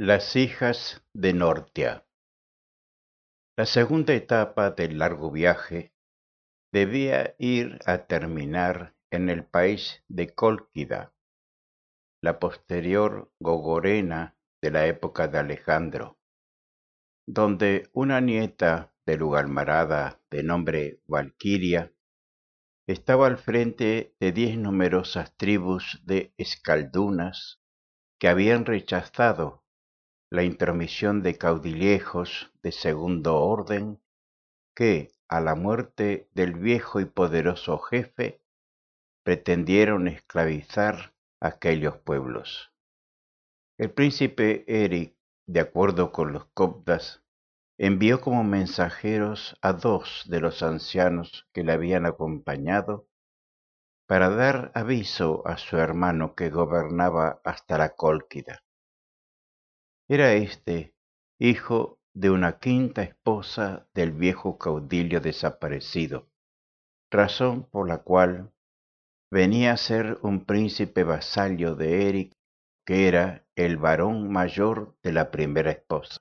Las hijas de Nortia. La segunda etapa del largo viaje debía ir a terminar en el país de Cólquida, la posterior Gogorena de la época de Alejandro, donde una nieta de Lugalmarada de nombre Valquiria estaba al frente de 10 numerosas tribus de escaldunas que habían rechazado la intromisión de caudillejos de segundo orden que, a la muerte del viejo y poderoso jefe, pretendieron esclavizar aquellos pueblos. El príncipe Eric, de acuerdo con los coptas, envió como mensajeros a 2 de los ancianos que le habían acompañado para dar aviso a su hermano que gobernaba hasta la Cólquida. Era este hijo de una quinta esposa del viejo caudillo desaparecido, razón por la cual venía a ser un príncipe vasallo de Eric, que era el varón mayor de la primera esposa.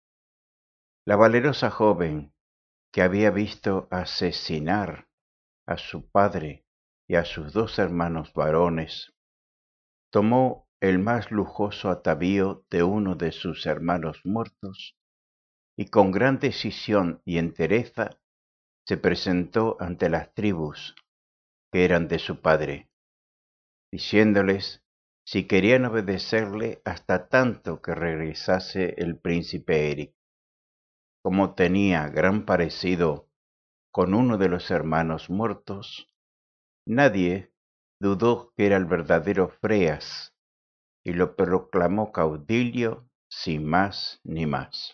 La valerosa joven, que había visto asesinar a su padre y a sus 2 hermanos varones, tomó el más lujoso atavío de uno de sus hermanos muertos y con gran decisión y entereza se presentó ante las tribus que eran de su padre, diciéndoles si querían obedecerle hasta tanto que regresase el príncipe Eric. Como tenía gran parecido con uno de los hermanos muertos, nadie dudó que era el verdadero Freas y lo proclamó caudillo sin más ni más.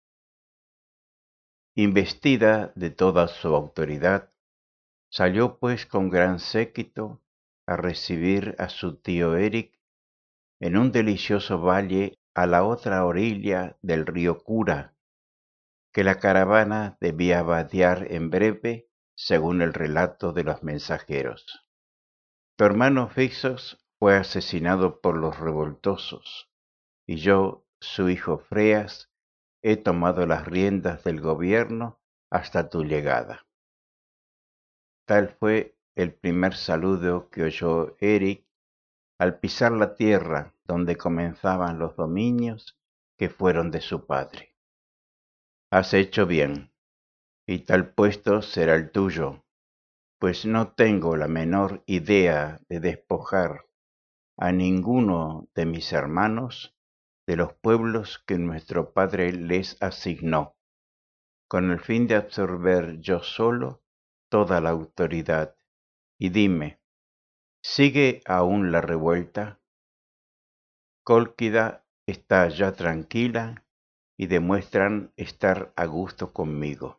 Investida de toda su autoridad, salió pues con gran séquito a recibir a su tío Eric en un delicioso valle a la otra orilla del río Cura, que la caravana debía vadear en breve, según el relato de los mensajeros. Tu hermano Fixos fue asesinado por los revoltosos, y yo, su hijo Freas, he tomado las riendas del gobierno hasta tu llegada. Tal fue el primer saludo que oyó Eric al pisar la tierra donde comenzaban los dominios que fueron de su padre. Has hecho bien, y tal puesto será el tuyo, pues no tengo la menor idea de despojar a ninguno de mis hermanos de los pueblos que nuestro padre les asignó, con el fin de absorber yo solo toda la autoridad. Y dime, ¿sigue aún la revuelta? Cólquida está ya tranquila y demuestran estar a gusto conmigo.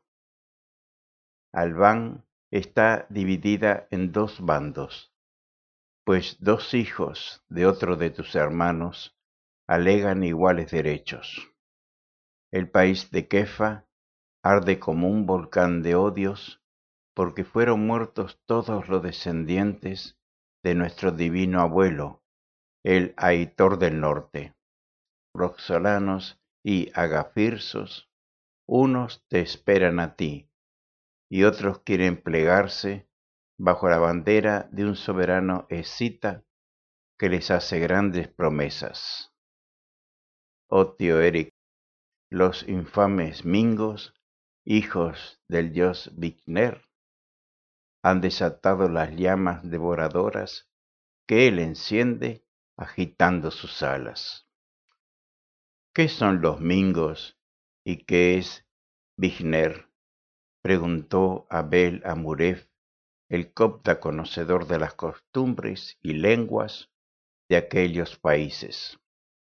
Albán está dividida en 2 bandos, pues 2 hijos de otro de tus hermanos alegan iguales derechos. El país de Kefa arde como un volcán de odios porque fueron muertos todos los descendientes de nuestro divino abuelo, el Aitor del Norte. Roxolanos y Agafirsos, unos te esperan a ti, y otros quieren plegarse bajo la bandera de un soberano escita que les hace grandes promesas. Oh tío Eric, los infames mingos, hijos del dios Vigner, han desatado las llamas devoradoras que él enciende agitando sus alas. ¿Qué son los mingos y qué es Vigner? Preguntó Abel Amuref, el copta conocedor de las costumbres y lenguas de aquellos países.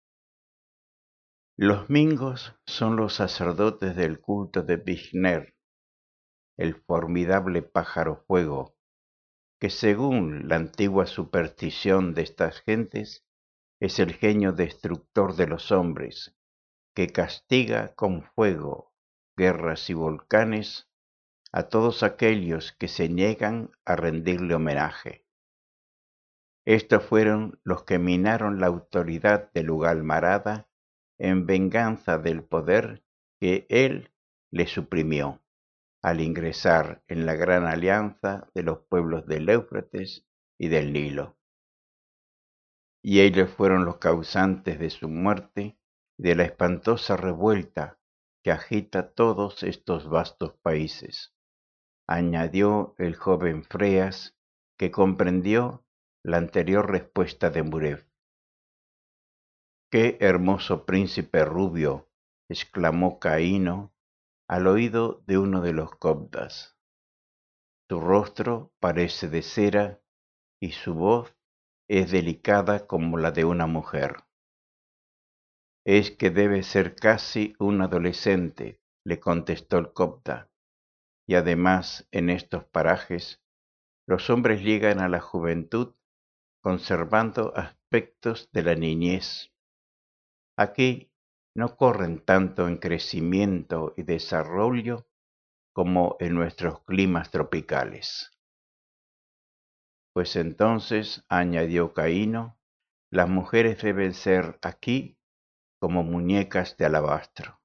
Los mingos son los sacerdotes del culto de Vigner, el formidable pájaro fuego, que según la antigua superstición de estas gentes es el genio destructor de los hombres, que castiga con fuego, guerras y volcanes a todos aquellos que se niegan a rendirle homenaje. Estos fueron los que minaron la autoridad de Lugalmarada en venganza del poder que él le suprimió al ingresar en la gran alianza de los pueblos del Éufrates y del Nilo. Y ellos fueron los causantes de su muerte y de la espantosa revuelta que agita todos estos vastos países, añadió el joven Freas, que comprendió la anterior respuesta de Murev. ¡Qué hermoso príncipe rubio! Exclamó Caíno al oído de uno de los coptas. Su rostro parece de cera y su voz es delicada como la de una mujer. Es que debe ser casi un adolescente, le contestó el copta, y además en estos parajes los hombres llegan a la juventud conservando aspectos de la niñez. Aquí no corren tanto en crecimiento y desarrollo como en nuestros climas tropicales. Pues entonces, añadió Caíno, las mujeres deben ser aquí como muñecas de alabastro.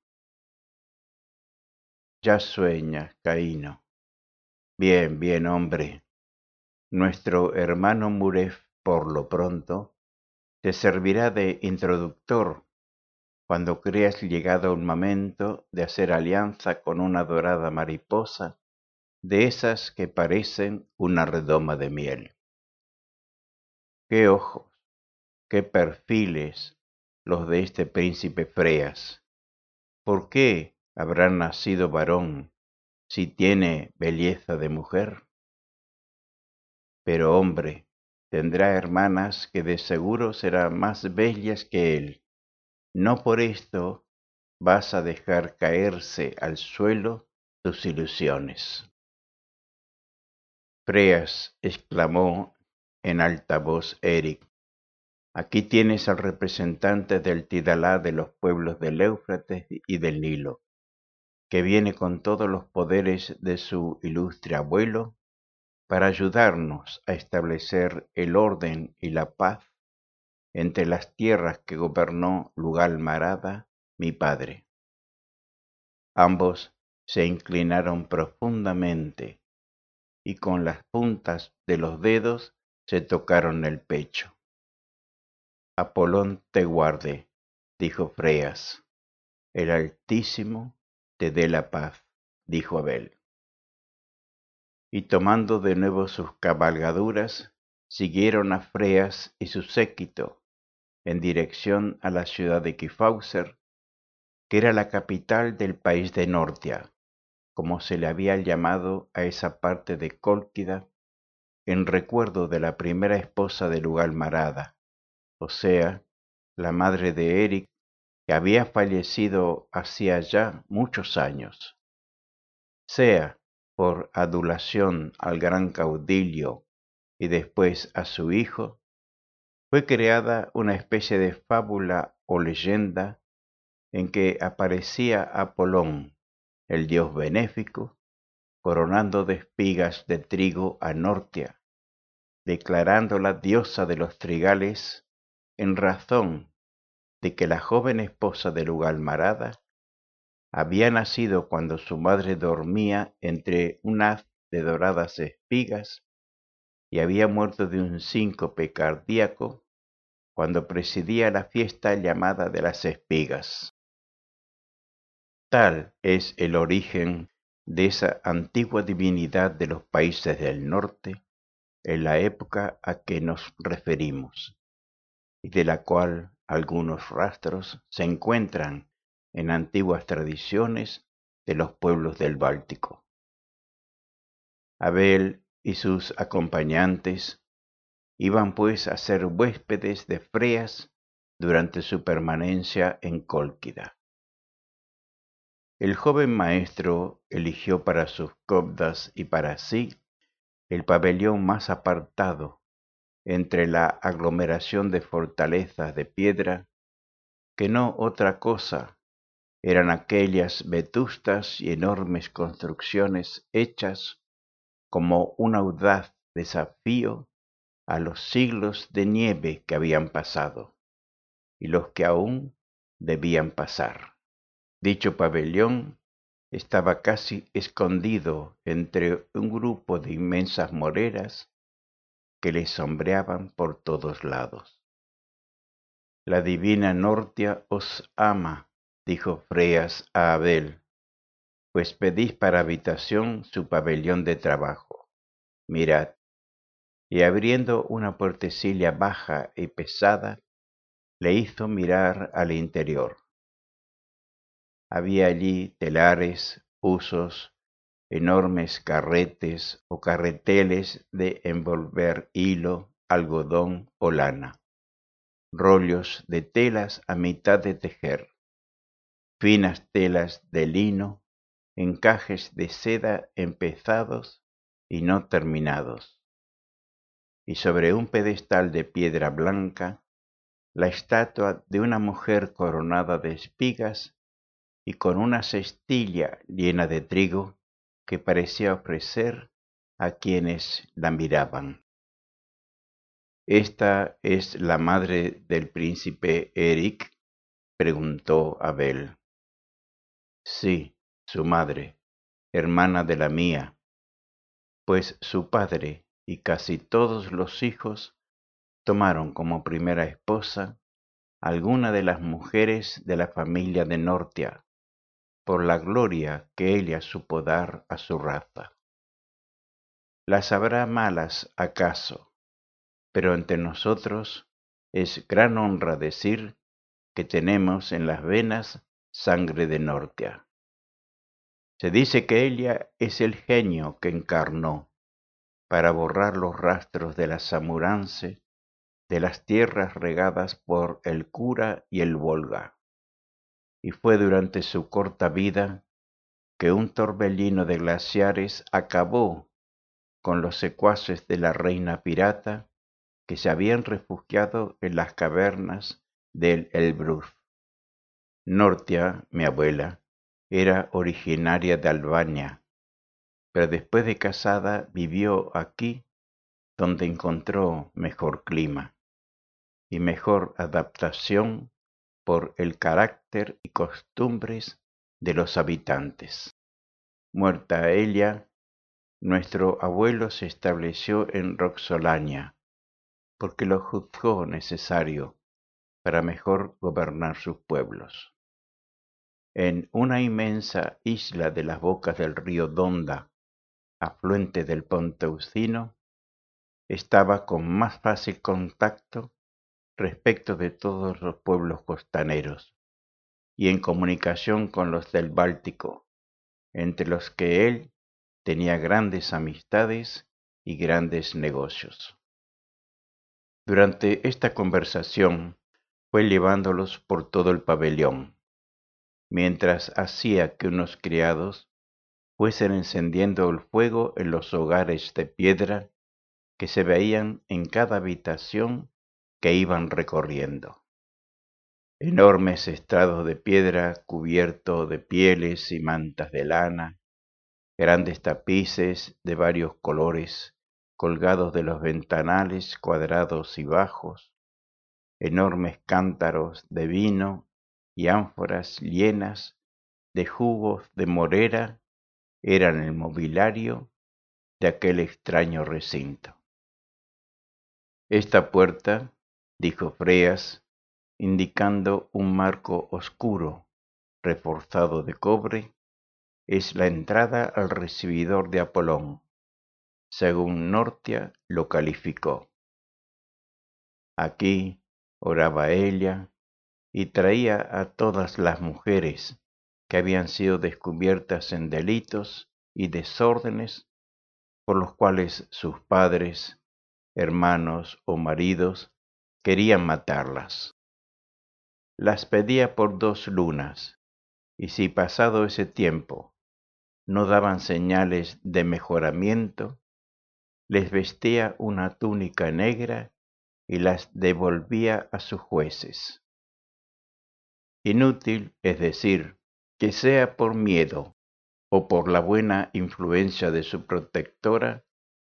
Ya sueñas, Caíno. Bien, bien, hombre. Nuestro hermano Murev, por lo pronto, te servirá de introductor cuando creas llegado el momento de hacer alianza con una dorada mariposa de esas que parecen una redoma de miel. ¡Qué ojos, qué perfiles los de este príncipe Freas! ¿Por qué habrá nacido varón si tiene belleza de mujer? Pero hombre, tendrá hermanas que de seguro serán más bellas que él. No por esto vas a dejar caerse al suelo tus ilusiones. Freas, exclamó en alta voz Eric, aquí tienes al representante del Tidalá de los pueblos del Éufrates y del Nilo, que viene con todos los poderes de su ilustre abuelo para ayudarnos a establecer el orden y la paz entre las tierras que gobernó Lugal Marada, mi padre. Ambos se inclinaron profundamente y con las puntas de los dedos se tocaron el pecho. Apolón te guarde, dijo Freas. El Altísimo te dé la paz, dijo Abel. Y tomando de nuevo sus cabalgaduras, siguieron a Freas y su séquito en dirección a la ciudad de Kifauser, que era la capital del país de Nortia, como se le había llamado a esa parte de Cólquida, en recuerdo de la primera esposa de Lugalmarada, o sea, la madre de Eric, que había fallecido hacía ya muchos años. Sea por adulación al gran caudillo y después a su hijo, fue creada una especie de fábula o leyenda en que aparecía Apolón, el dios benéfico, coronando de espigas de trigo a Nortia, declarándola diosa de los trigales en razón de que la joven esposa de Lugalmarada había nacido cuando su madre dormía entre un haz de doradas espigas y había muerto de un síncope cardíaco cuando presidía la fiesta llamada de las espigas. Tal es el origen de esa antigua divinidad de los países del norte en la época a que nos referimos, y de la cual algunos rastros se encuentran en antiguas tradiciones de los pueblos del Báltico. Abel y sus acompañantes iban pues a ser huéspedes de Freas durante su permanencia en Cólquida. El joven maestro eligió para sus copdas y para sí el pabellón más apartado entre la aglomeración de fortalezas de piedra, que no otra cosa eran aquellas vetustas y enormes construcciones hechas como un audaz desafío a los siglos de nieve que habían pasado y los que aún debían pasar. Dicho pabellón estaba casi escondido entre un grupo de inmensas moreras que le sombreaban por todos lados. La divina Nortia os ama, dijo Freas a Abel, pues pedís para habitación su pabellón de trabajo. Mirad, y abriendo una puertecilla baja y pesada, le hizo mirar al interior. Había allí telares, husos, enormes carretes o carreteles de envolver hilo, algodón o lana, rollos de telas a mitad de tejer, finas telas de lino, encajes de seda empezados y no terminados, y sobre un pedestal de piedra blanca, la estatua de una mujer coronada de espigas y con una cestilla llena de trigo que parecía ofrecer a quienes la miraban. ¿Esta es la madre del príncipe Eric?, preguntó Abel. Sí, su madre, hermana de la mía, pues su padre y casi todos los hijos tomaron como primera esposa alguna de las mujeres de la familia de Nortia, por la gloria que ella supo dar a su raza. ¿Las habrá malas acaso? Pero entre nosotros es gran honra decir que tenemos en las venas sangre de Nortia. Se dice que ella es el genio que encarnó para borrar los rastros de la Samurance de las tierras regadas por el Kura y el Volga, y fue durante su corta vida que un torbellino de glaciares acabó con los secuaces de la reina pirata que se habían refugiado en las cavernas del Elbruf. Nortia, mi abuela, era originaria de Albania, pero después de casada vivió aquí donde encontró mejor clima y mejor adaptación por el carácter y costumbres de los habitantes. Muerta ella, nuestro abuelo se estableció en Roxolania, porque lo juzgó necesario para mejor gobernar sus pueblos. En una inmensa isla de las bocas del río Donda, afluente del Ponteucino, estaba con más fácil contacto respecto de todos los pueblos costaneros y en comunicación con los del Báltico, entre los que él tenía grandes amistades y grandes negocios. Durante esta conversación fue llevándolos por todo el pabellón, mientras hacía que unos criados fuesen encendiendo el fuego en los hogares de piedra que se veían en cada habitación que iban recorriendo. Enormes estrados de piedra cubiertos de pieles y mantas de lana, grandes tapices de varios colores colgados de los ventanales cuadrados y bajos, enormes cántaros de vino y ánforas llenas de jugos de morera eran el mobiliario de aquel extraño recinto. Esta puerta, dijo Freas, indicando un marco oscuro, reforzado de cobre, es la entrada al recibidor de Apolón, según Nortia lo calificó. Aquí oraba ella y traía a todas las mujeres que habían sido descubiertas en delitos y desórdenes por los cuales sus padres, hermanos o maridos querían matarlas. Las pedía por 2 lunas, y si pasado ese tiempo no daban señales de mejoramiento, les vestía una túnica negra y las devolvía a sus jueces. Inútil es decir, que sea por miedo o por la buena influencia de su protectora,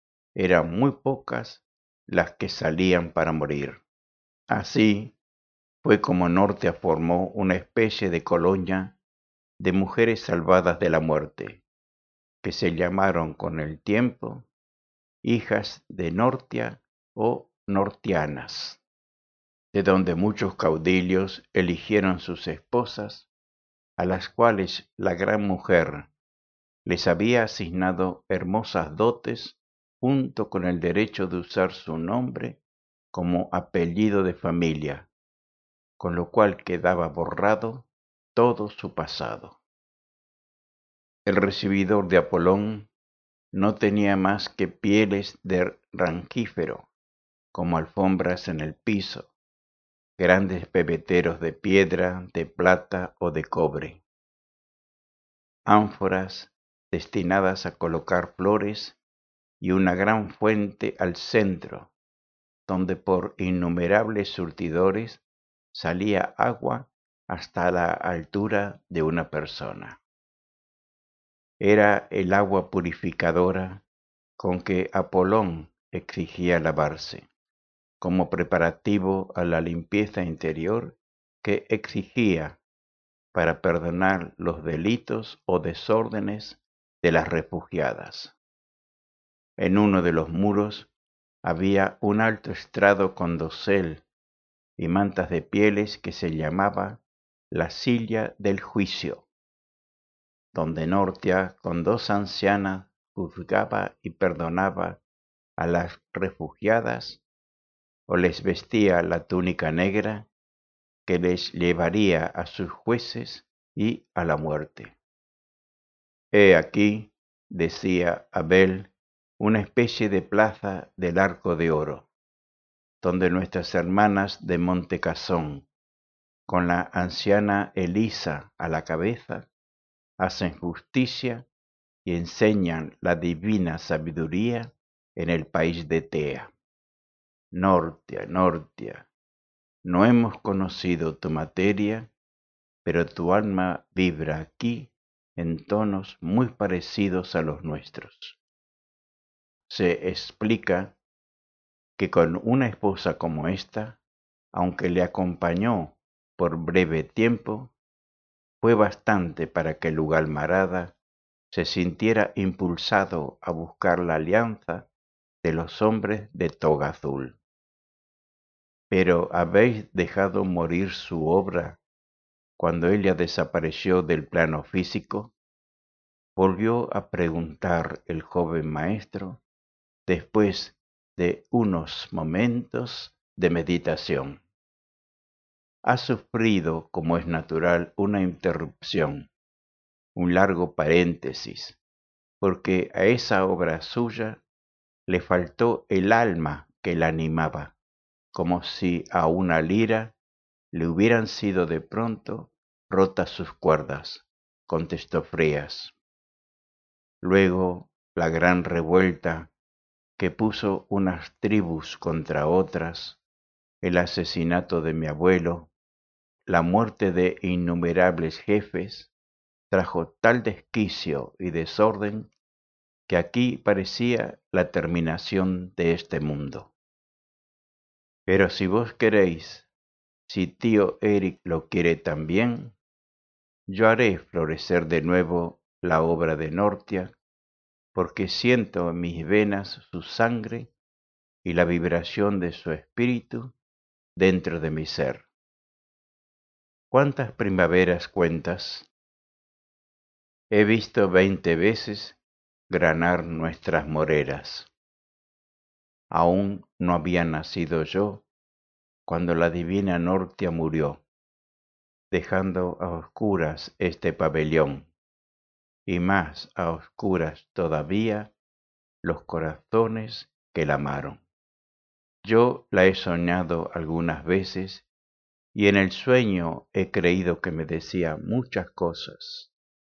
eran muy pocas las que salían para morir. Así, Fue como Nortia formó una especie de colonia de mujeres salvadas de la muerte, que se llamaron con el tiempo hijas de Nortia o nortianas, de donde muchos caudillos eligieron sus esposas, a las cuales la gran mujer les había asignado hermosas dotes junto con el derecho de usar su nombre como apellido de familia, con lo cual quedaba borrado todo su pasado. El recibidor de Apolón no tenía más que pieles de ranquífero como alfombras en el piso, grandes pebeteros de piedra, de plata o de cobre, ánforas destinadas a colocar flores y una gran fuente al centro, donde por innumerables surtidores salía agua hasta la altura de una persona. Era el agua purificadora con que Apolón exigía lavarse, como preparativo a la limpieza interior que exigía para perdonar los delitos o desórdenes de las refugiadas. En uno de los muros había un alto estrado con dosel y mantas de pieles que se llamaba la silla del juicio, donde Nortia con dos ancianas juzgaba y perdonaba a las refugiadas o les vestía la túnica negra que les llevaría a sus jueces y a la muerte. He aquí, decía Abel, una especie de plaza del Arco de Oro, donde nuestras hermanas de Montecasón, con la anciana Elisa a la cabeza, hacen justicia y enseñan la divina sabiduría en el país de Tea. Nortia, Nortia, no hemos conocido tu materia, pero tu alma vibra aquí en tonos muy parecidos a los nuestros. Se explica que con una esposa como esta, aunque le acompañó por breve tiempo, fue bastante para que Lugalmarada se sintiera impulsado a buscar la alianza de los hombres de toga azul. Pero habéis dejado morir su obra cuando ella desapareció del plano físico, volvió a preguntar el joven maestro después de unos momentos de meditación. Ha sufrido, como es natural, una interrupción, un largo paréntesis, porque a esa obra suya le faltó el alma que la animaba, como si a una lira le hubieran sido de pronto rotas sus cuerdas, contestó Frías. Luego la gran revuelta que puso unas tribus contra otras, el asesinato de mi abuelo, la muerte de innumerables jefes, trajo tal desquicio y desorden que aquí parecía la terminación de este mundo. Pero si vos queréis, si tío Eric lo quiere también, yo haré florecer de nuevo la obra de Nortia, porque siento en mis venas su sangre y la vibración de su espíritu dentro de mi ser. ¿Cuántas primaveras cuentas? He visto 20 veces granar nuestras moreras. Aún no había nacido yo cuando la divina Nortia murió, dejando a oscuras este pabellón, y más a oscuras todavía los corazones que la amaron. Yo la he soñado algunas veces y en el sueño he creído que me decía muchas cosas.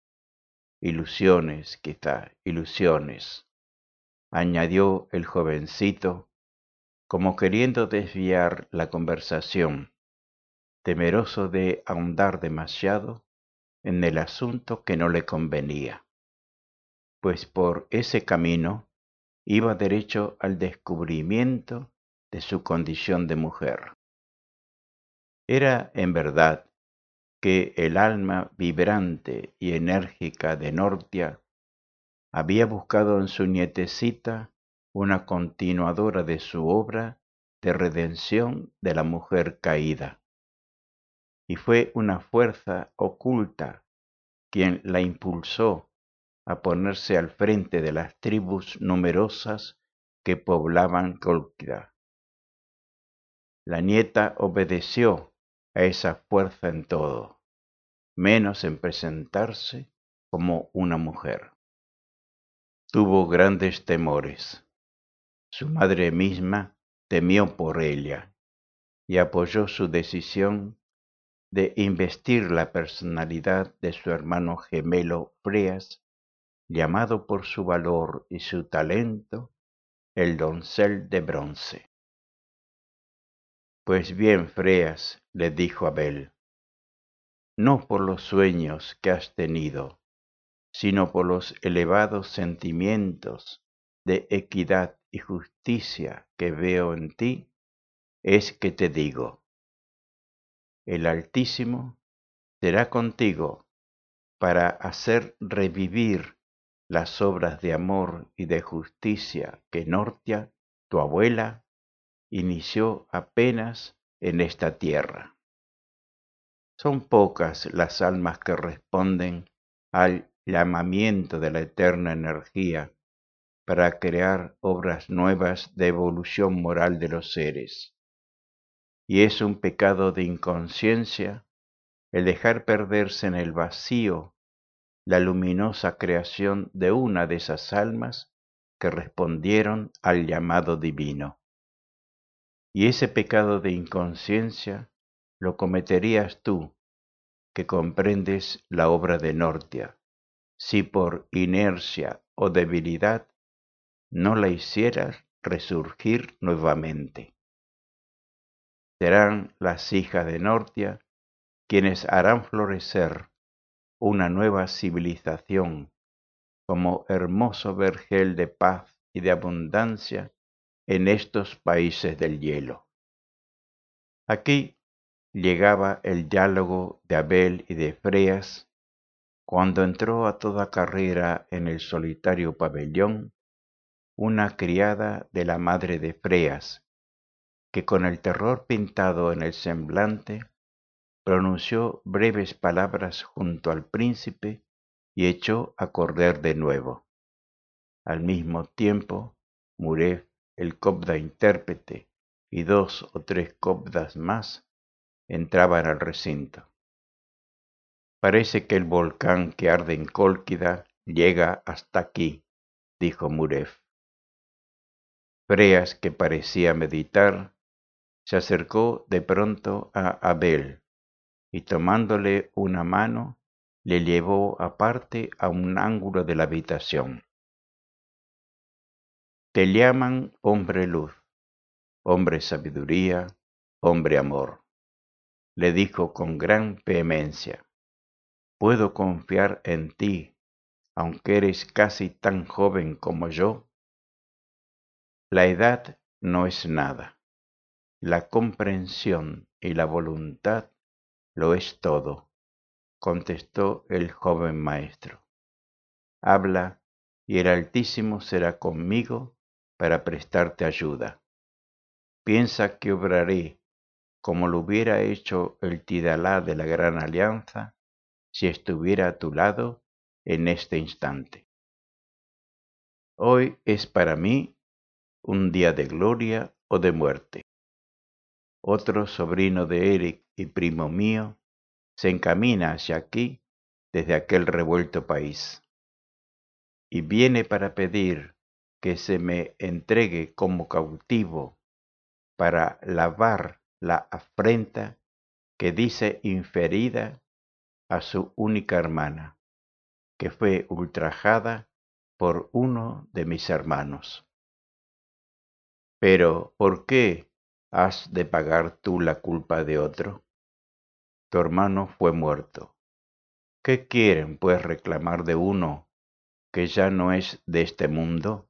Ilusiones, quizá, ilusiones, añadió el jovencito, como queriendo desviar la conversación, temeroso de ahondar demasiado en el asunto que no le convenía, pues por ese camino iba derecho al descubrimiento de su condición de mujer. Era en verdad que el alma vibrante y enérgica de Nortia había buscado en su nietecita una continuadora de su obra de redención de la mujer caída, y fue una fuerza oculta quien la impulsó a ponerse al frente de las tribus numerosas que poblaban Cólquida. La nieta obedeció a esa fuerza en todo, menos en presentarse como una mujer. Tuvo grandes temores. Su madre misma temió por ella y apoyó su decisión de investir la personalidad de su hermano gemelo Freas, llamado por su valor y su talento el doncel de bronce. Pues bien, Freas, le dijo Abel, no por los sueños que has tenido, sino por los elevados sentimientos de equidad y justicia que veo en ti, es que te digo, el Altísimo será contigo para hacer revivir las obras de amor y de justicia que Nortia, tu abuela, inició apenas en esta tierra. Son pocas las almas que responden al llamamiento de la eterna energía para crear obras nuevas de evolución moral de los seres. Y es un pecado de inconsciencia el dejar perderse en el vacío la luminosa creación de una de esas almas que respondieron al llamado divino. Y ese pecado de inconsciencia lo cometerías tú, que comprendes la obra de Nortia, si por inercia o debilidad no la hicieras resurgir nuevamente. Serán las hijas de Nortia quienes harán florecer una nueva civilización como hermoso vergel de paz y de abundancia en estos países del hielo. Aquí llegaba el diálogo de Abel y de Freas cuando entró a toda carrera en el solitario pabellón una criada de la madre de Freas, que con el terror pintado en el semblante pronunció breves palabras junto al príncipe y echó a correr de nuevo. Al mismo tiempo, Muref, el copda intérprete, y 2 o 3 copdas más entraban al recinto. Parece que el volcán que arde en Cólquida llega hasta aquí, dijo Muref. Freas, que parecía meditar, se acercó de pronto a Abel y tomándole una mano, le llevó aparte a un ángulo de la habitación. Te llaman hombre luz, hombre sabiduría, hombre amor, le dijo con gran vehemencia. ¿Puedo confiar en ti, aunque eres casi tan joven como yo? La edad no es nada. La comprensión y la voluntad lo es todo, contestó el joven maestro. Habla, y el Altísimo será conmigo para prestarte ayuda. Piensa que obraré como lo hubiera hecho el Tidalá de la Gran Alianza si estuviera a tu lado en este instante. Hoy es para mí un día de gloria o de muerte. Otro sobrino de Eric y primo mío se encamina hacia aquí desde aquel revuelto país y viene para pedir que se me entregue como cautivo para lavar la afrenta que dice inferida a su única hermana, que fue ultrajada por uno de mis hermanos. Pero, ¿por qué has de pagar tú la culpa de otro? Tu hermano fue muerto. ¿Qué quieren, pues, reclamar de uno que ya no es de este mundo?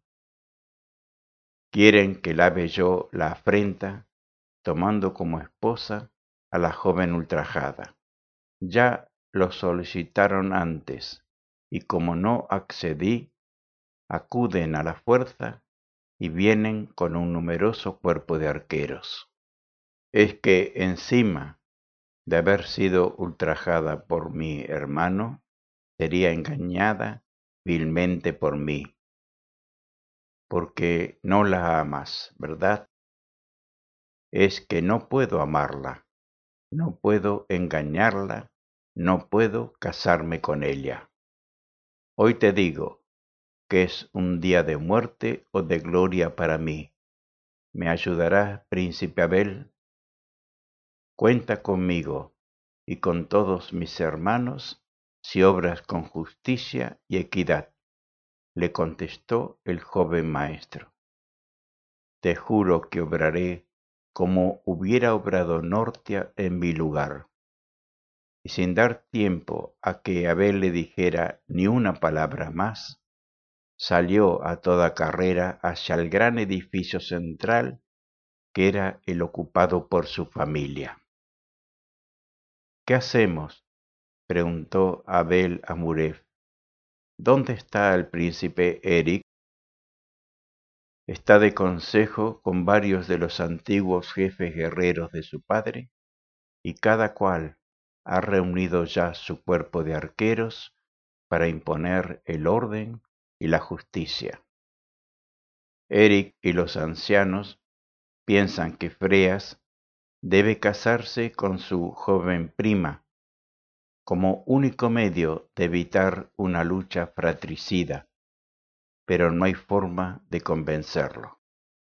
¿Quieren que lave yo la afrenta, tomando como esposa a la joven ultrajada. Ya lo solicitaron antes, y como no accedí, acuden a la fuerza y vienen con un numeroso cuerpo de arqueros. Es que encima de haber sido ultrajada por mi hermano, sería engañada vilmente por mí, porque no la amas, ¿verdad? Es que no puedo amarla, no puedo engañarla, no puedo casarme con ella. Hoy te digo que es un día de muerte o de gloria para mí. ¿Me ayudarás, príncipe Abel? Cuenta conmigo y con todos mis hermanos si obras con justicia y equidad, le contestó el joven maestro. Te juro que obraré como hubiera obrado Nortia en mi lugar. Y sin dar tiempo a que Abel le dijera ni una palabra más, salió a toda carrera hacia el gran edificio central que era el ocupado por su familia. ¿Qué hacemos?, preguntó Abel a Muref. ¿Dónde está el príncipe Eric? Está de consejo con varios de los antiguos jefes guerreros de su padre, y cada cual ha reunido ya su cuerpo de arqueros para imponer el orden y la justicia. Eric y los ancianos piensan que Freas debe casarse con su joven prima, como único medio de evitar una lucha fratricida, pero no hay forma de convencerlo.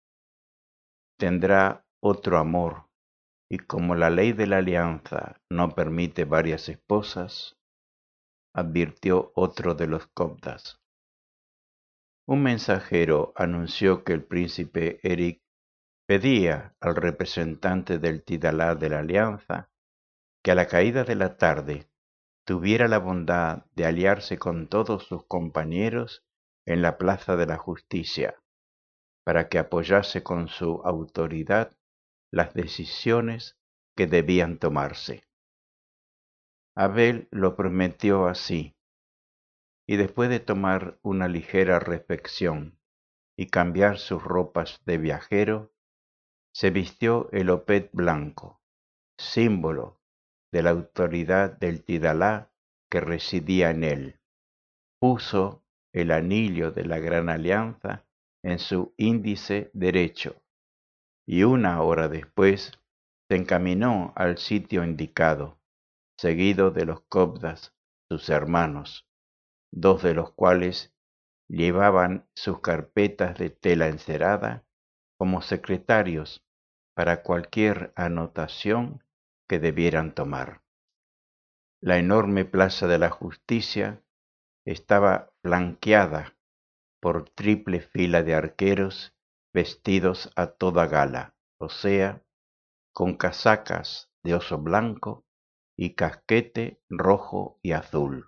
Tendrá otro amor, y como la ley de la alianza no permite varias esposas, advirtió otro de los coptas. Un mensajero anunció que el príncipe Eric pedía al representante del Tidalá de la alianza que a la caída de la tarde tuviera la bondad de aliarse con todos sus compañeros en la Plaza de la Justicia, para que apoyase con su autoridad las decisiones que debían tomarse. Abel lo prometió así, y después de tomar una ligera reflexión y cambiar sus ropas de viajero, se vistió el opet blanco, símbolo de la autoridad del Tidalá que residía en él. Puso el anillo de la Gran Alianza en su índice derecho y una hora después se encaminó al sitio indicado, seguido de los coptas, sus hermanos, dos de los cuales llevaban sus carpetas de tela encerada como secretarios para cualquier anotación que debieran tomar. La enorme Plaza de la Justicia estaba flanqueada por triple fila de arqueros vestidos a toda gala, o sea, con casacas de oso blanco y casquete rojo y azul.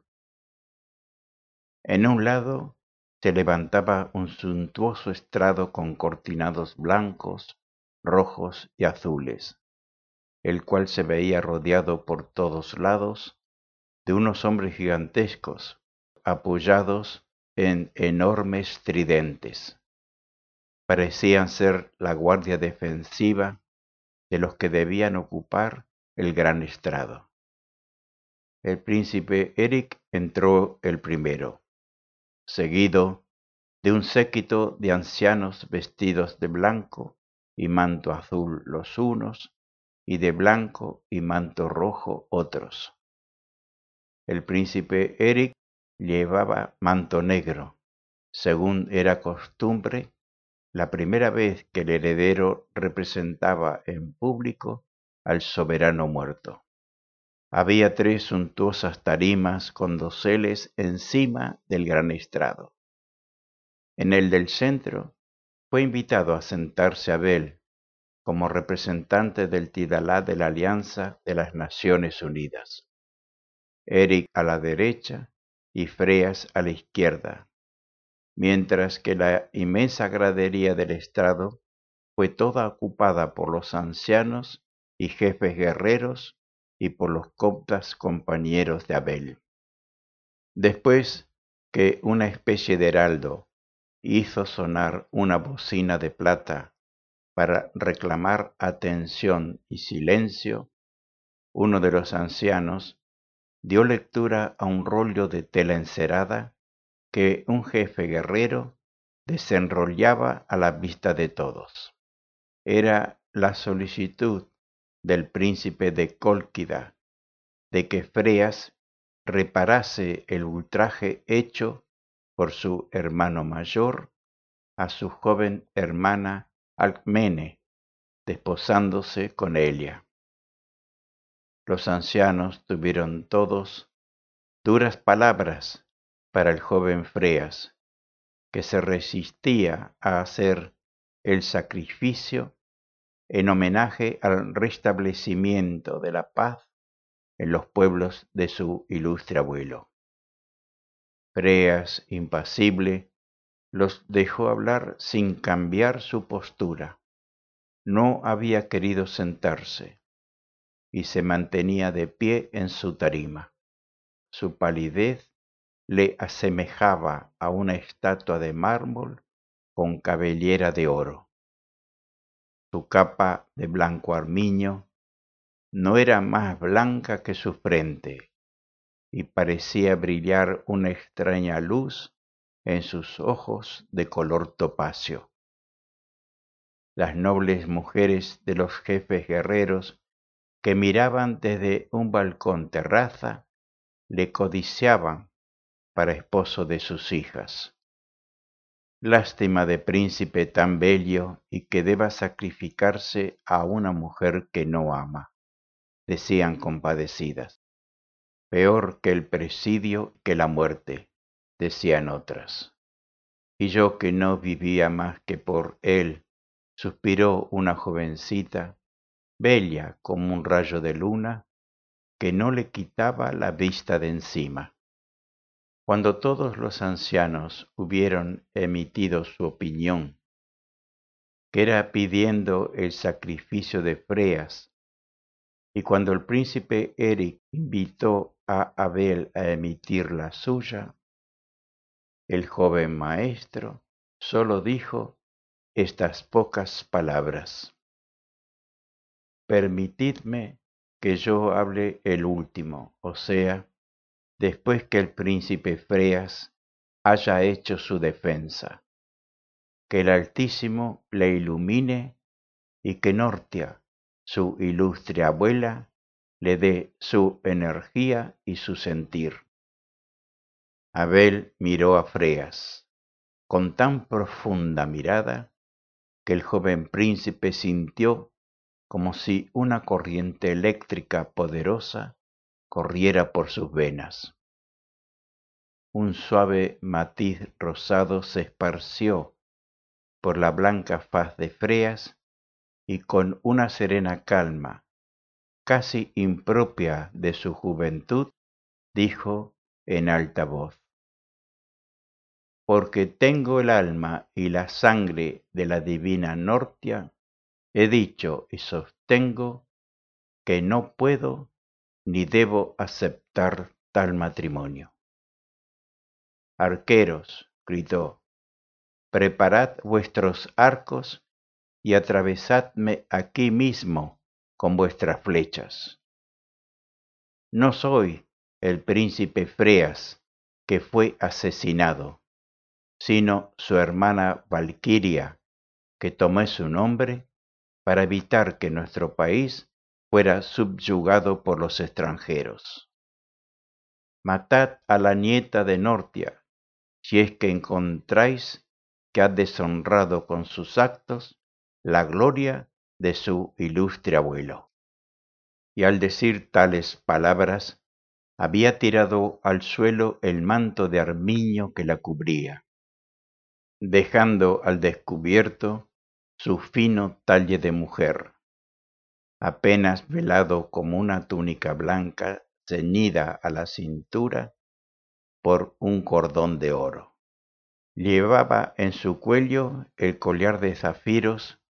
En un lado se levantaba un suntuoso estrado con cortinados blancos, rojos y azules, el cual se veía rodeado por todos lados de unos hombres gigantescos, apoyados en enormes tridentes. Parecían ser la guardia defensiva de los que debían ocupar el gran estrado. El príncipe Eric entró el primero, seguido de un séquito de ancianos vestidos de blanco y manto azul los unos, y de blanco y manto rojo otros. El príncipe Eric llevaba manto negro, según era costumbre, la primera vez que el heredero representaba en público al soberano muerto. Había 3 suntuosas tarimas con doseles encima del gran estrado. En el del centro fue invitado a sentarse Abel como representante del Tidalá de la Alianza de las Naciones Unidas. Eric a la derecha y Freas a la izquierda, mientras que la inmensa gradería del estrado fue toda ocupada por los ancianos y jefes guerreros y por los coptas compañeros de Abel. Después que una especie de heraldo hizo sonar una bocina de plata para reclamar atención y silencio, uno de los ancianos dio lectura a un rollo de tela encerada que un jefe guerrero desenrollaba a la vista de todos. Era la solicitud del príncipe de Cólquida de que Freas reparase el ultraje hecho por su hermano mayor a su joven hermana Alcmene, desposándose con Elia. Los ancianos tuvieron todos duras palabras para el joven Freas, que se resistía a hacer el sacrificio en homenaje al restablecimiento de la paz en los pueblos de su ilustre abuelo. Freas, impasible, los dejó hablar sin cambiar su postura. No había querido sentarse y se mantenía de pie en su tarima. Su palidez le asemejaba a una estatua de mármol con cabellera de oro. Su capa de blanco armiño no era más blanca que su frente y parecía brillar una extraña luz en sus ojos de color topacio. Las nobles mujeres de los jefes guerreros que miraban desde un balcón terraza le codiciaban para esposo de sus hijas. Lástima de príncipe tan bello y que deba sacrificarse a una mujer que no ama, decían compadecidas. Peor que el presidio que la muerte, decían otras. Y yo que no vivía más que por él, suspiró una jovencita, bella como un rayo de luna, que no le quitaba la vista de encima. Cuando todos los ancianos hubieron emitido su opinión, que era pidiendo el sacrificio de Freas, y cuando el príncipe Eric invitó a Abel a emitir la suya, el joven maestro solo dijo estas pocas palabras: permitidme que yo hable el último, o sea, después que el príncipe Freas haya hecho su defensa. Que el Altísimo le ilumine y que Nortia, su ilustre abuela, le dé su energía y su sentir. Abel miró a Freas con tan profunda mirada que el joven príncipe sintió como si una corriente eléctrica poderosa corriera por sus venas. Un suave matiz rosado se esparció por la blanca faz de Freas y con una serena calma, casi impropia de su juventud, dijo en alta voz: porque tengo el alma y la sangre de la divina Nortia, he dicho y sostengo que no puedo ni debo aceptar tal matrimonio. Arqueros, gritó, preparad vuestros arcos y atravesadme aquí mismo con vuestras flechas. No soy el príncipe Freas que fue asesinado, sino su hermana Valquiria, que tomó su nombre para evitar que nuestro país fuera subyugado por los extranjeros. Matad a la nieta de Nortia, si es que encontráis que ha deshonrado con sus actos la gloria de su ilustre abuelo. Y al decir tales palabras, había tirado al suelo el manto de armiño que la cubría, dejando al descubierto su fino talle de mujer, apenas velado como una túnica blanca ceñida a la cintura por un cordón de oro. Llevaba en su cuello el collar de zafiros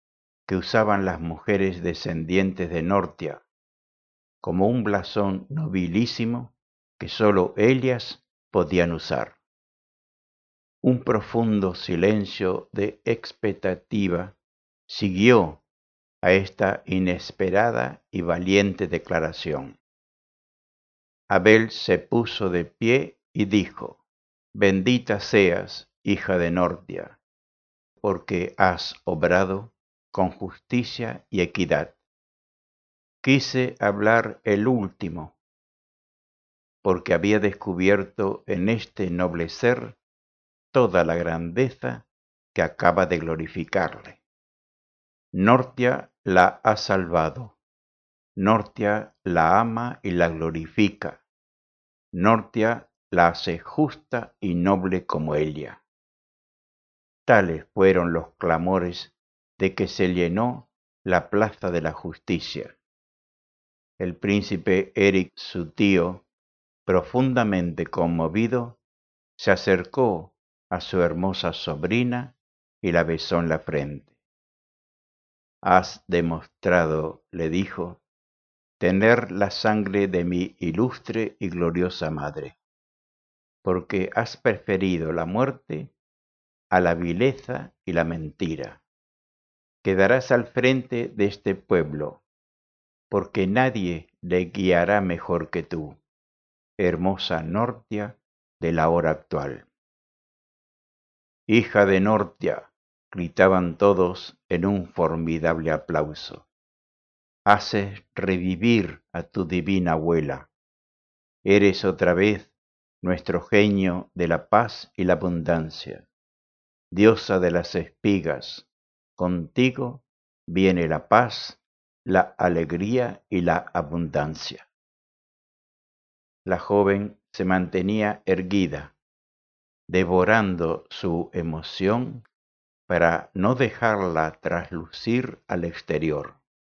que usaban las mujeres descendientes de Nortia, como un blasón nobilísimo que sólo ellas podían usar. Un profundo silencio de expectativa siguió a esta inesperada y valiente declaración. Abel se puso de pie y dijo: Bendita seas, hija de Nortia, porque has obrado con justicia y equidad. Quise hablar el último, porque había descubierto en este noble ser toda la grandeza que acaba de glorificarle. Nortia la ha salvado, Nortia la ama y la glorifica, Nortia la hace justa y noble como ella. Tales fueron los clamores de que se llenó la plaza de la justicia. El príncipe Eric, su tío, profundamente conmovido, se acercó a su hermosa sobrina y la besó en la frente. Has demostrado, le dijo, tener la sangre de mi ilustre y gloriosa madre, porque has preferido la muerte a la vileza y la mentira. Quedarás al frente de este pueblo, porque nadie le guiará mejor que tú, hermosa Nortia de la hora actual. Hija de Nortia, gritaban todos en un formidable aplauso. Haces revivir a tu divina abuela. Eres otra vez nuestro genio de la paz y la abundancia. Diosa de las espigas, contigo viene la paz, la alegría y la abundancia. La joven se mantenía erguida, devorando su emoción para no dejarla traslucir al exterior.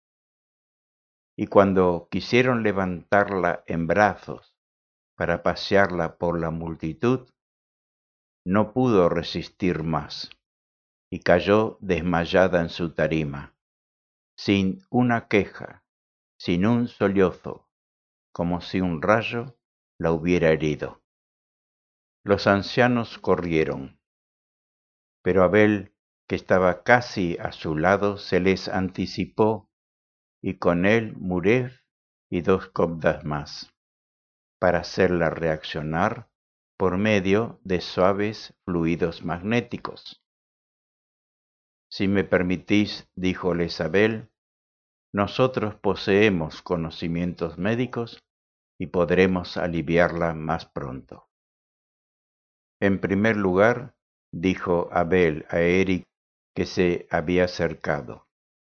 Y cuando quisieron levantarla en brazos para pasearla por la multitud, no pudo resistir más y cayó desmayada en su tarima, sin una queja, sin un sollozo, como si un rayo la hubiera herido. Los ancianos corrieron, pero Abel, que estaba casi a su lado, se les anticipó, y con él Murez y 2 copdas más, para hacerla reaccionar por medio de suaves fluidos magnéticos. Si me permitís, díjoles Abel, nosotros poseemos conocimientos médicos y podremos aliviarla más pronto. En primer lugar, dijo Abel a Eric, que se había acercado,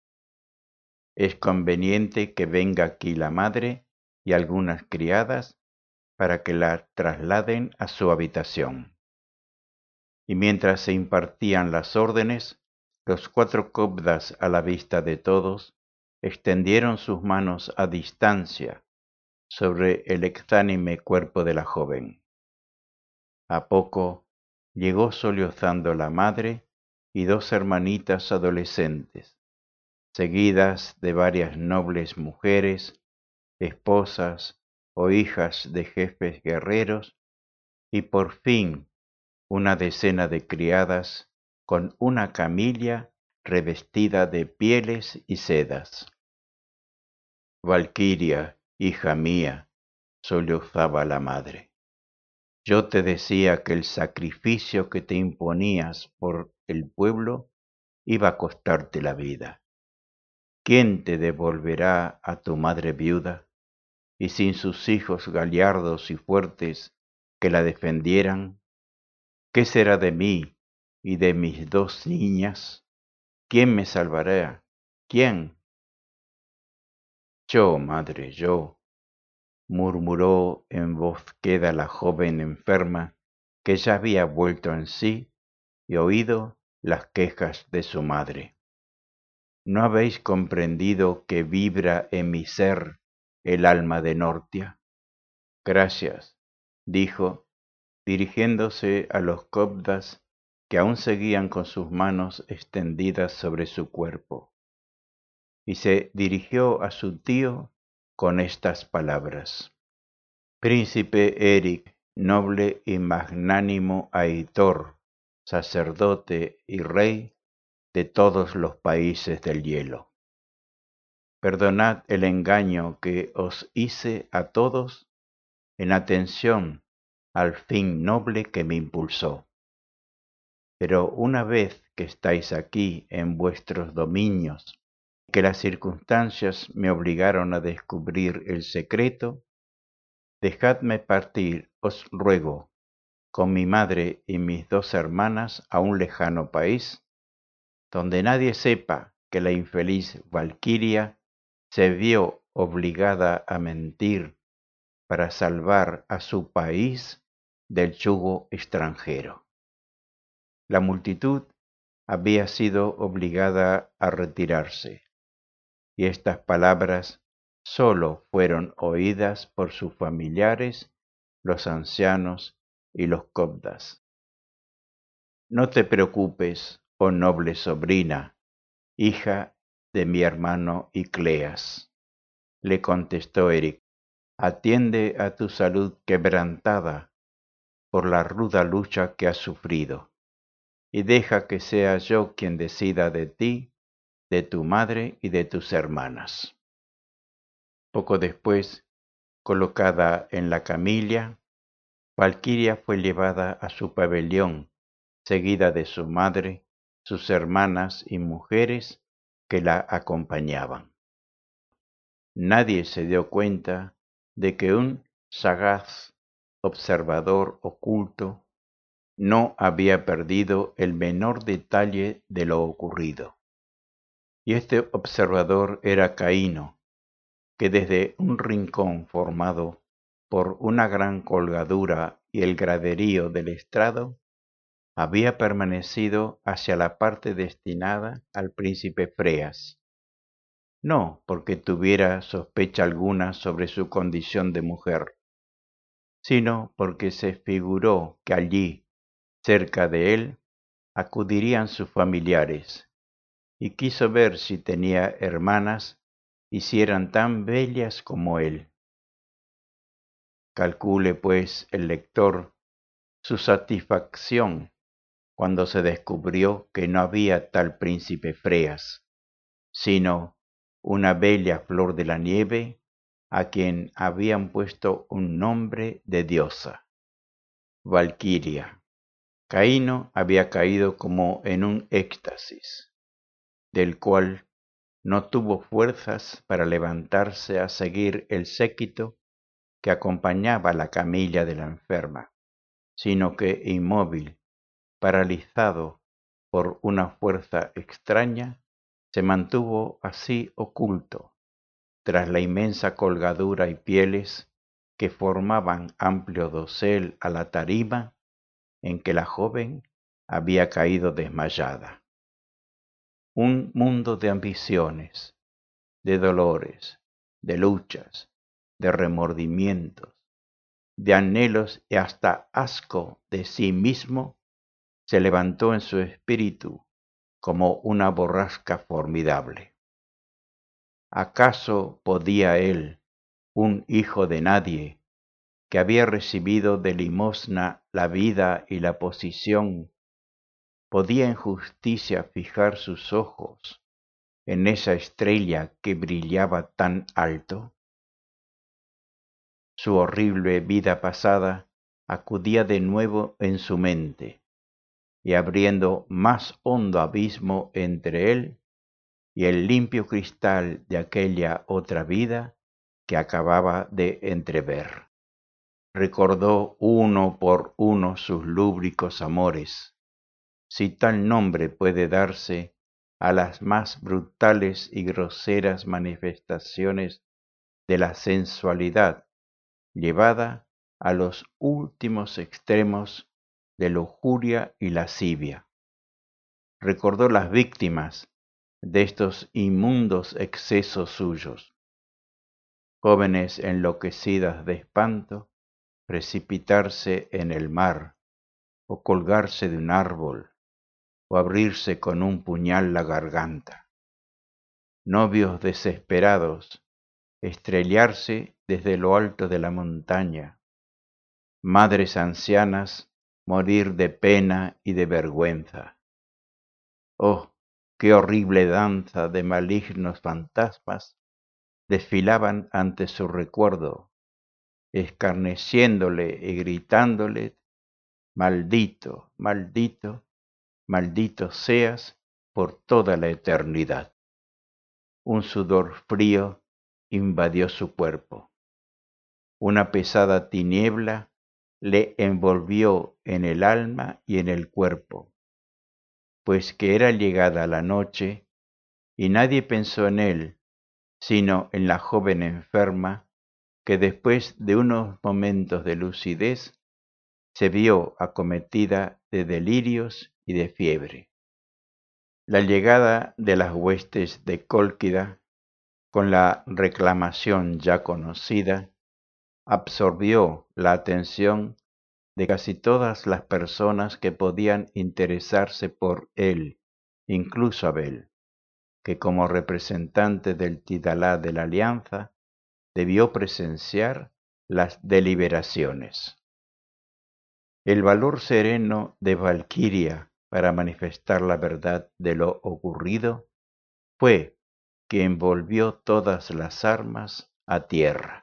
es conveniente que venga aquí la madre y algunas criadas para que la trasladen a su habitación. Y mientras se impartían las órdenes, los 4 copdas a la vista de todos extendieron sus manos a distancia sobre el exánime cuerpo de la joven. A poco llegó sollozando la madre y 2 hermanitas adolescentes, seguidas de varias nobles mujeres, esposas o hijas de jefes guerreros, y por fin una decena de criadas con una camilla revestida de pieles y sedas. Valquiria, hija mía, sollozaba la madre. Yo te decía que el sacrificio que te imponías por el pueblo iba a costarte la vida. ¿Quién te devolverá a tu madre viuda y sin sus hijos gallardos y fuertes que la defendieran? ¿Qué será de mí y de mis 2 niñas? ¿Quién me salvará? ¿Quién? Yo, madre, yo, murmuró en voz queda la joven enferma, que ya había vuelto en sí y oído las quejas de su madre. ¿No habéis comprendido que vibra en mi ser el alma de Nortia? Gracias, dijo, dirigiéndose a los copdas que aún seguían con sus manos extendidas sobre su cuerpo. y se dirigió a su tío con estas palabras: Príncipe Eric, noble y magnánimo Aitor, sacerdote y rey de todos los países del hielo. Perdonad el engaño que os hice a todos en atención al fin noble que me impulsó. Pero una vez que estáis aquí en vuestros dominios, que las circunstancias me obligaron a descubrir el secreto, dejadme partir, os ruego, con mi madre y mis 2 hermanas a un lejano país, donde nadie sepa que la infeliz Valquiria se vio obligada a mentir para salvar a su país del yugo extranjero. La multitud había sido obligada a retirarse, y estas palabras sólo fueron oídas por sus familiares, los ancianos y los coptas. No te preocupes, oh noble sobrina, hija de mi hermano Icleas, le contestó Eric. Atiende a tu salud quebrantada por la ruda lucha que has sufrido, y deja que sea yo quien decida de ti, de tu madre y de tus hermanas. Poco después, colocada en la camilla, Valquiria fue llevada a su pabellón, seguida de su madre, sus hermanas y mujeres que la acompañaban. Nadie se dio cuenta de que un sagaz observador oculto no había perdido el menor detalle de lo ocurrido. Y este observador era Caíno, que desde un rincón formado por una gran colgadura y el graderío del estrado, había permanecido hacia la parte destinada al príncipe Freas, no porque tuviera sospecha alguna sobre su condición de mujer, sino porque se figuró que allí, cerca de él, acudirían sus familiares, y quiso ver si tenía hermanas y si eran tan bellas como él. Calcule, pues, el lector su satisfacción cuando se descubrió que no había tal príncipe Freas, sino una bella flor de la nieve a quien habían puesto un nombre de diosa, Valquiria. Caíno había caído como en un éxtasis, del cual no tuvo fuerzas para levantarse a seguir el séquito que acompañaba la camilla de la enferma, sino que inmóvil, paralizado por una fuerza extraña, se mantuvo así oculto, tras la inmensa colgadura y pieles que formaban amplio dosel a la tarima en que la joven había caído desmayada. Un mundo de ambiciones, de dolores, de luchas, de remordimientos, de anhelos y hasta asco de sí mismo se levantó en su espíritu como una borrasca formidable. ¿Acaso podía él, un hijo de nadie, que había recibido de limosna la vida y la posición, podía en justicia fijar sus ojos en esa estrella que brillaba tan alto? Su horrible vida pasada acudía de nuevo en su mente, y abriendo más hondo abismo entre él y el limpio cristal de aquella otra vida que acababa de entrever. Recordó uno por uno sus lúbricos amores, si tal nombre puede darse a las más brutales y groseras manifestaciones de la sensualidad, llevada a los últimos extremos de lujuria y lascivia. Recordó las víctimas de estos inmundos excesos suyos, jóvenes enloquecidas de espanto, precipitarse en el mar, o colgarse de un árbol, o abrirse con un puñal la garganta. novios desesperados, estrellarse desde lo alto de la montaña, madres ancianas morir de pena y de vergüenza. Oh, qué horrible danza de malignos fantasmas desfilaban ante su recuerdo, escarneciéndole y gritándole: maldito, maldito, maldito seas por toda la eternidad. Un sudor frío invadió su cuerpo. Una pesada tiniebla le envolvió en el alma y en el cuerpo, pues que era llegada la noche y nadie pensó en él, sino en la joven enferma que después de unos momentos de lucidez se vio acometida de delirios y de fiebre. La llegada de las huestes de Cólquida, con la reclamación ya conocida, absorbió la atención de casi todas las personas que podían interesarse por él, incluso Abel, que como representante del Tidalá de la Alianza debió presenciar las deliberaciones. El valor sereno de Valquiria para manifestar la verdad de lo ocurrido fue que envolvió todas las armas a tierra.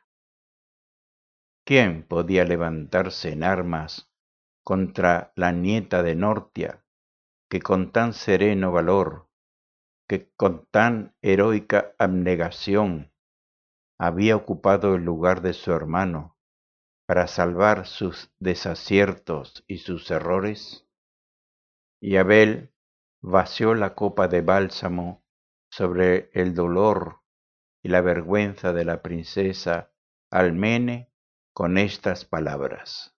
¿Quién podía levantarse en armas contra la nieta de Nortia, que con tan sereno valor, que con tan heroica abnegación había ocupado el lugar de su hermano para salvar sus desaciertos y sus errores? Y Abel vació la copa de bálsamo sobre el dolor y la vergüenza de la princesa Almene con estas palabras: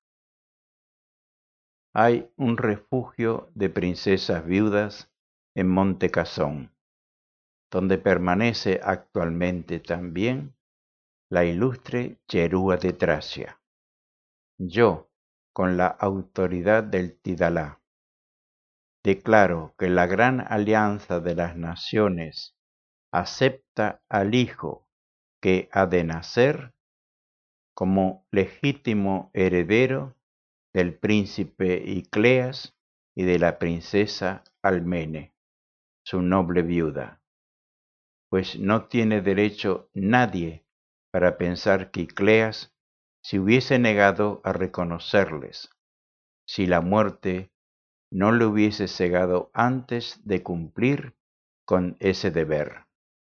hay un refugio de princesas viudas en Monte Casón, donde permanece actualmente también la ilustre Cherúa de Tracia. Yo, con la autoridad del Tidalá, declaro que la gran alianza de las naciones acepta al hijo que ha de nacer como legítimo heredero del príncipe Icleas y de la princesa Almene, su noble viuda, pues no tiene derecho nadie para pensar que Icleas se hubiese negado a reconocerles, si la muerte no le hubiese cegado antes de cumplir con ese deber.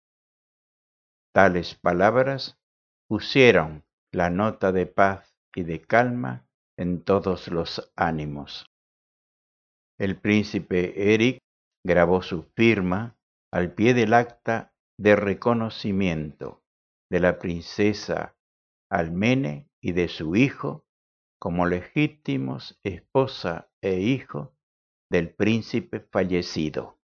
Tales palabras pusieron la nota de paz y de calma en todos los ánimos. El príncipe Eric grabó su firma al pie del acta de reconocimiento de la princesa Almene y de su hijo como legítimos esposa e hijo del príncipe fallecido.